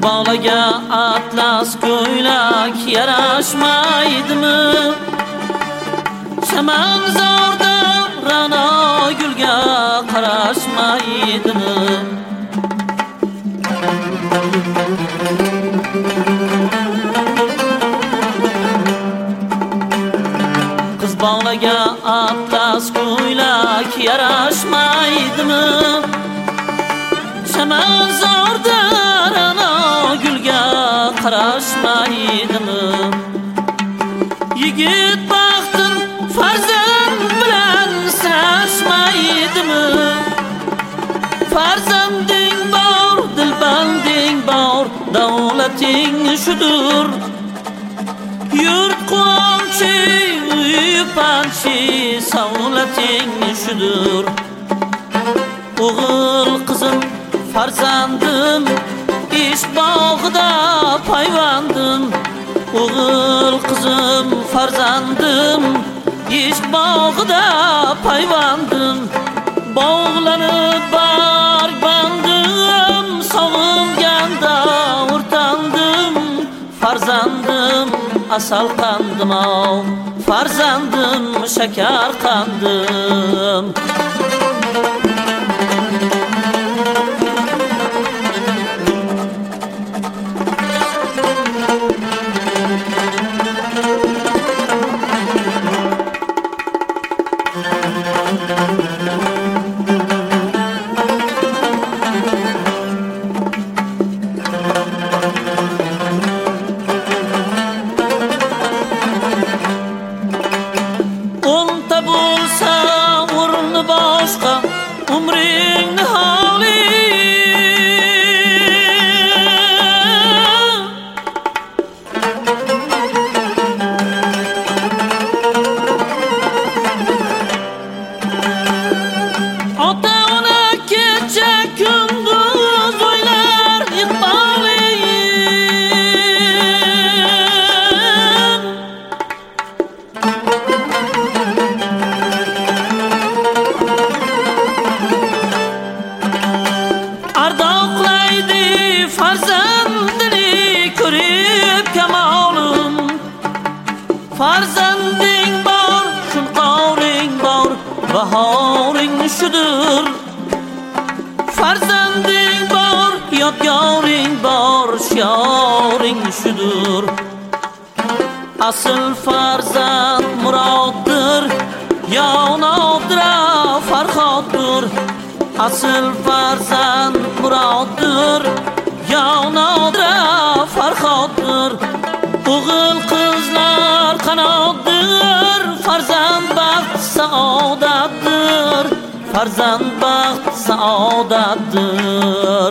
bolaga atlas ko'ylak yarashmaydimi? Chamanzorda ra'no gulga qarashmaydimi? Qiz bolaga atlas ko'ylak yarashmaydimi? Chamanzorda ra'no gulga qarashmaydimi? Yigit baxtin farzand bilan sinashmaydimi? Farzanding bor, dilbanding bor, davlating shudur. Yurt quvonchi, uy panchi, savlating shudur. O'g'il qizim farzandim, ish bog'ida payvandim. O'g'il qizim farzandim, ish bog'ida payvandim. Bog'lanib barbandim, sog'inganda o'rtandim. Farzandim asal qandim, farzandim shakar qandim. O'nta bo'lsa o'rni boshqa, umringni holi. Ota-ona kecha kunduz o'ylar iqboling. Ardoqlaydi farzandini ko'rib kamolim. Farzanding bor, shunqoring bor, bahoring shudur. Farzanding bor, yodgoring bor, shioring shudur. Asl farzand muroddir, yo nodira farhoddir. Asl farzand muroddir, yo nodira farhoddir. O'g'il qizlar qanotdir, farzand baxt saodatdir. Farzand baxt saodatdir.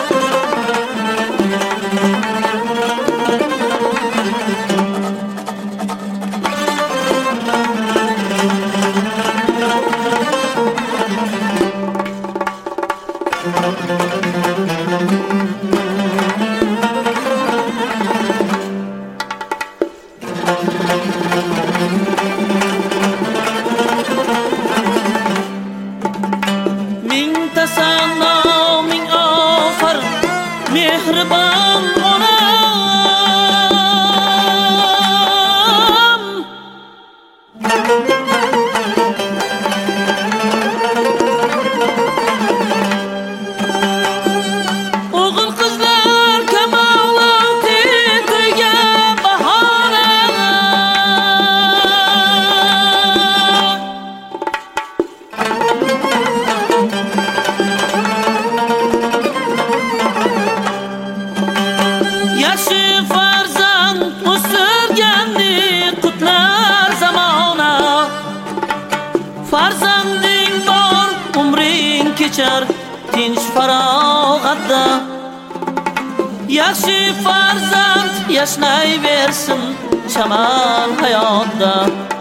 Mingta sano, ming ofar, mehribon onam. O'g'il qizlar kamoloti to'yga bahona. Yaxshi farzand o'stirganni qutlar zamona. Farzanding bor, umring kechar tinch farog'atda. Yaxshi farzand yashnayversin chaman hayotda.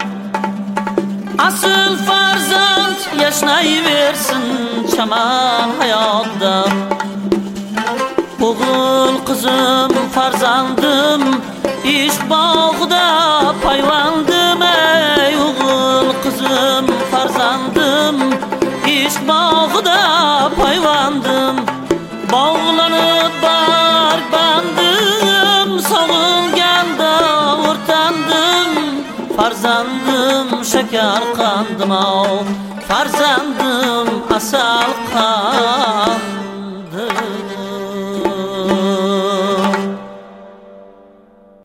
Asl farzand yashnayversin chaman hayotda. O'g'il qizim farzandim, ish bog'ida payvandim. Ey o'g'il qizim farzandim, ish bog'ida payvandim. Bog'lanib barban farzandım şeker kandım farzandım asal kandım.